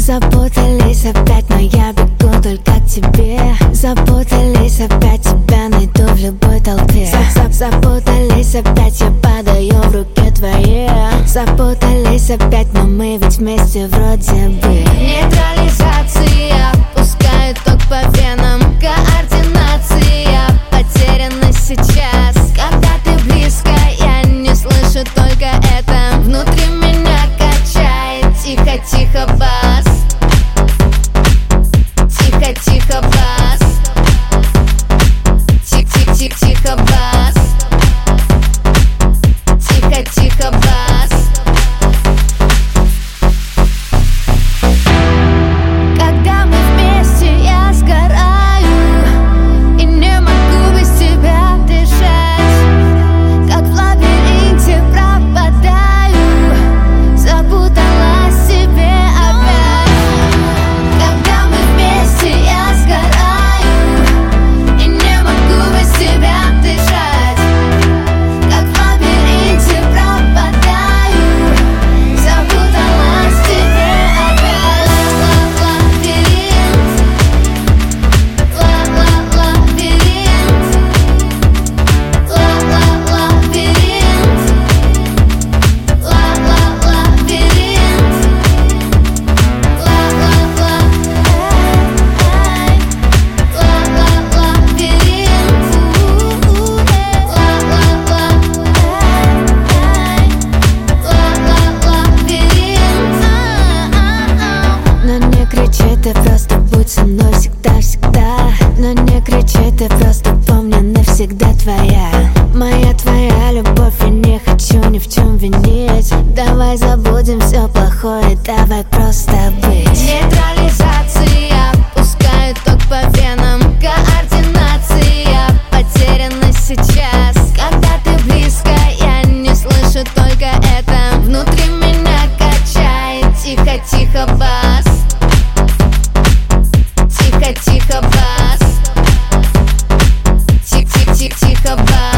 Запутались опять, но я бегу только к тебе. Запутались опять, тебя найду в любой толпе. Запутались опять, я падаю в руки твои. Запутались опять, но мы ведь вместе вроде бы. Нейтрализация, пускаю ток по венам. Координация, потеряна сейчас. Когда ты близко, я не слышу только это. Внутри меня качает тихо-тихо бас. Тихо-тихо бас. Тихо-тихо бас. Тихо-тихо бас. Когда мы вместе, я сгораю и не могу без тебя дышать. Как в лабиринте пропадаю, запуталась в тебе опять. Когда мы вместе, я сгораю и не могу без тебя дышать. Как в лабиринте пропадаю, запуталась в тебе опять. Но не кричи, ты просто будь со мной всегда-всегда. Но не кричи, ты просто помни, навсегда твоя. Моя твоя любовь, я не хочу ни в чем винить. Давай забудем все плохое, давай просто быть. Нейтрализация, пускаю ток по венам. Координация, потеряна сейчас. Когда ты близко, я не слышу только это. Внутри меня качает тихо-тихо бас. Тихо-тихо бас. Тихо-тихо бас.